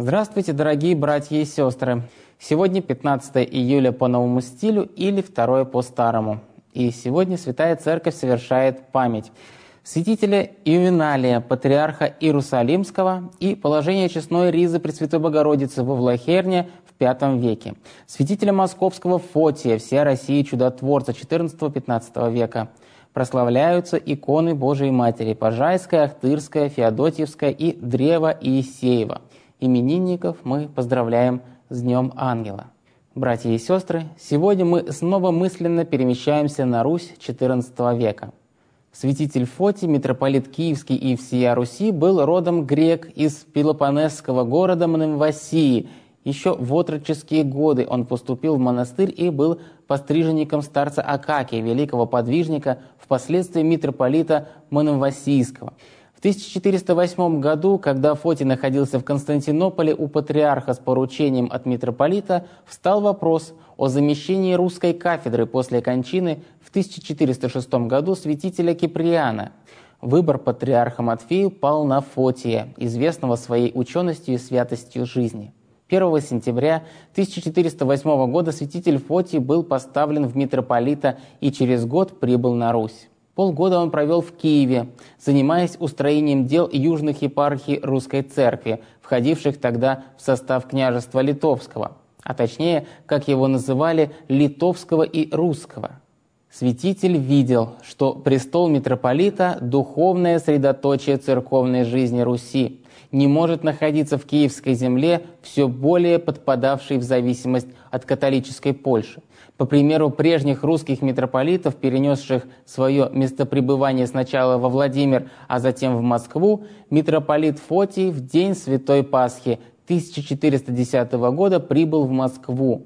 Здравствуйте, дорогие братья и сестры! Сегодня 15 июля по новому стилю или 2 по старому. И сегодня Святая Церковь совершает память святителя Ювеналия, патриарха Иерусалимского, и положение честной ризы Пресвятой Богородицы во Влахерне в V веке, святителя московского Фотия, всея России чудотворца XIV-XV века. Прославляются иконы Божией Матери Пожайская, Ахтырская, Феодотьевская и Древо Иисеева. Именинников мы поздравляем с Днем Ангела. Братья и сестры, сегодня мы снова мысленно перемещаемся на Русь XIV века. Святитель Фотий, митрополит Киевский и всея Руси, был родом грек из пелопонесского города Мнемвасии. Еще в отроческие годы он поступил в монастырь и был постриженником старца Акакия, великого подвижника, впоследствии митрополита Мнемвасийского. В 1408 году, когда Фотий находился в Константинополе у патриарха с поручением от митрополита, встал вопрос о замещении русской кафедры после кончины в 1406 году святителя Киприана. Выбор патриарха Матфея пал на Фотия, известного своей ученостью и святостью жизни. 1 сентября 1408 года святитель Фотий был поставлен в митрополита и через год прибыл на Русь. Полгода он провел в Киеве, занимаясь устроением дел южных епархий Русской Церкви, входивших тогда в состав княжества Литовского, а точнее, как его называли, Литовского и Русского. Святитель видел, что престол митрополита – духовное средоточие церковной жизни Руси, не может находиться в киевской земле, все более подпадавшей в зависимость от католической Польши. По примеру прежних русских митрополитов, перенесших свое местопребывание сначала во Владимир, а затем в Москву, митрополит Фотий в день Святой Пасхи 1410 года прибыл в Москву.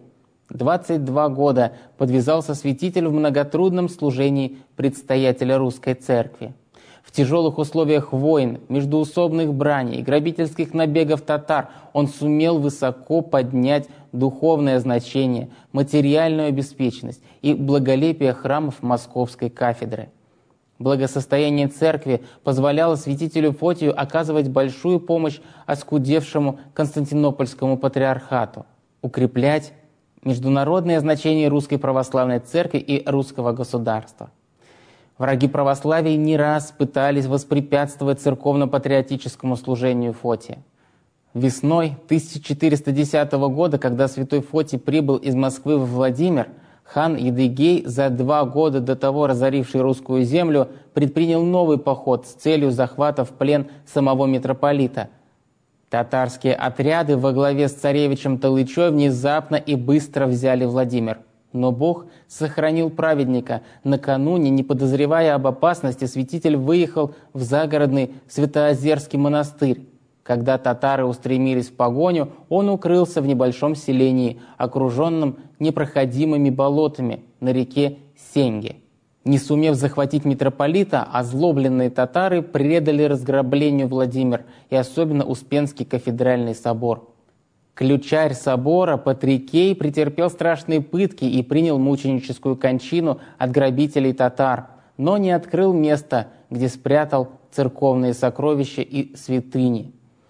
22 года подвязался святитель в многотрудном служении предстоятеля Русской Церкви. В тяжелых условиях войн, междоусобных браней, грабительских набегов татар он сумел высоко поднять духовное значение, материальную обеспеченность и благолепие храмов Московской кафедры. Благосостояние церкви позволяло святителю Фотию оказывать большую помощь оскудевшему Константинопольскому патриархату, укреплять международное значение Русской Православной Церкви и русского государства. Враги православия не раз пытались воспрепятствовать церковно-патриотическому служению Фотия. Весной 1410 года, когда святой Фотий прибыл из Москвы в Владимир, хан Едыгей, за 2 года до того разоривший русскую землю, предпринял новый поход с целью захвата в плен самого митрополита. Татарские отряды во главе с царевичем Талычой внезапно и быстро взяли Владимир. Но Бог сохранил праведника. Накануне, не подозревая об опасности, святитель выехал в загородный Святоозерский монастырь. Когда татары устремились в погоню, он укрылся в небольшом селении, окруженном непроходимыми болотами на реке Сеньге. Не сумев захватить митрополита, озлобленные татары предали разграблению Владимир и особенно Успенский кафедральный собор. Ключарь собора Патрикей претерпел страшные пытки и принял мученическую кончину от грабителей татар, но не открыл место, где спрятал церковные сокровища и святыни.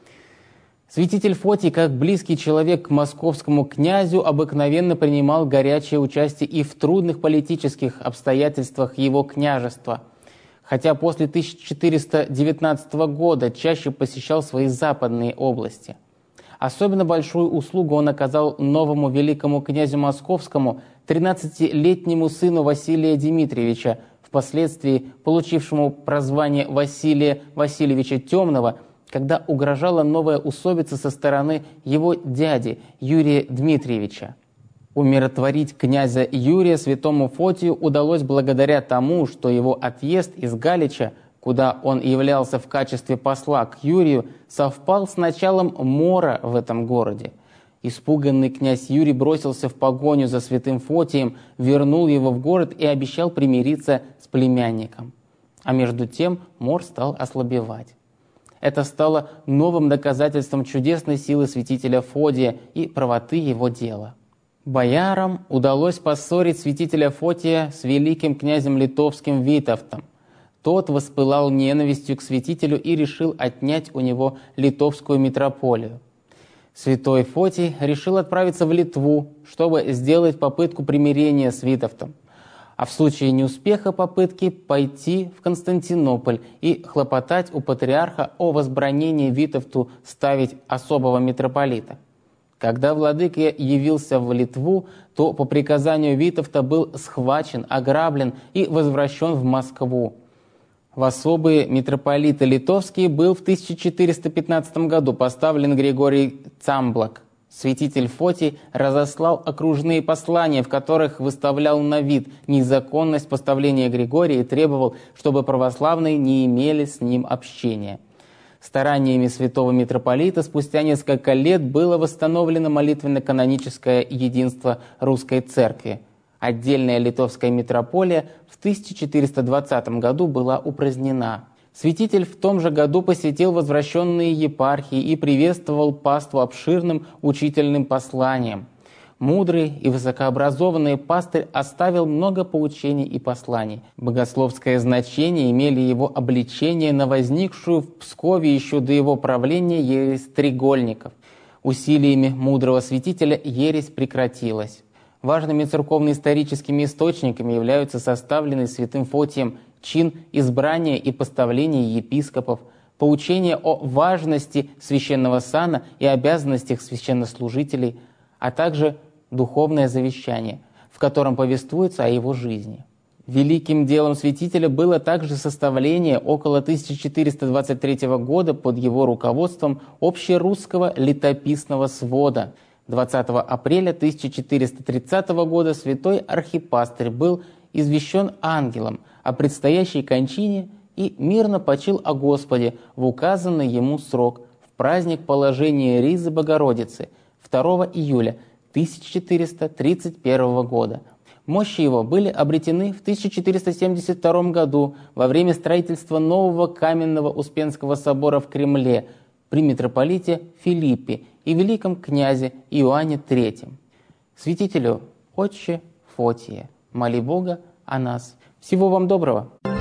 Святитель Фотий, как близкий человек к московскому князю, обыкновенно принимал горячее участие и в трудных политических обстоятельствах его княжества, хотя после 1419 года чаще посещал свои западные области. Особенно большую услугу он оказал новому великому князю московскому, 13-летнему сыну Василия Дмитриевича, впоследствии получившему прозвание Василия Васильевича Темного, когда угрожала новая усобица со стороны его дяди Юрия Дмитриевича. Умиротворить князя Юрия святому Фотию удалось благодаря тому, что его отъезд из Галича, куда он являлся в качестве посла к Юрию, совпал с началом мора в этом городе. Испуганный князь Юрий бросился в погоню за святым Фотием, вернул его в город и обещал примириться с племянником. А между тем мор стал ослабевать. Это стало новым доказательством чудесной силы святителя Фотия и правоты его дела. Боярам удалось поссорить святителя Фотия с великим князем литовским Витовтом. Тот воспылал ненавистью к святителю и решил отнять у него литовскую митрополию. Святой Фотий решил отправиться в Литву, чтобы сделать попытку примирения с Витовтом, а в случае неуспеха попытки пойти в Константинополь и хлопотать у патриарха о возбранении Витовту ставить особого митрополита. Когда владыка явился в Литву, то по приказанию Витовта был схвачен, ограблен и возвращен в Москву. В особые митрополиты литовские был в 1415 году поставлен Григорий Цамблак. Святитель Фотий разослал окружные послания, в которых выставлял на вид незаконность поставления Григория и требовал, чтобы православные не имели с ним общения. Стараниями святого митрополита спустя несколько лет было восстановлено молитвенно-каноническое единство русской церкви. Отдельная литовская митрополия в 1420 году была упразднена. Святитель в том же году посетил возвращенные епархии и приветствовал паству обширным учительным посланием. Мудрый и высокообразованный пастырь оставил много поучений и посланий. Богословское значение имели его обличения на возникшую в Пскове еще до его правления ересь тригольников. Усилиями мудрого святителя ересь прекратилась. Важными церковно-историческими источниками являются составленный святым Фотием чин избрания и поставления епископов, поучение о важности священного сана и обязанностях священнослужителей, а также духовное завещание, в котором повествуется о его жизни. Великим делом святителя было также составление около 1423 года под его руководством общерусского летописного свода. 20 апреля 1430 года святой архипастырь был извещен ангелом о предстоящей кончине и мирно почил о Господе в указанный ему срок в праздник положения Ризы Богородицы 2 июля 1431 года. Мощи его были обретены в 1472 году во время строительства нового каменного Успенского собора в Кремле при митрополите Филиппе и великом князе Иоанне III. Святителю Отче Фотие, моли Бога о нас. Всего вам доброго!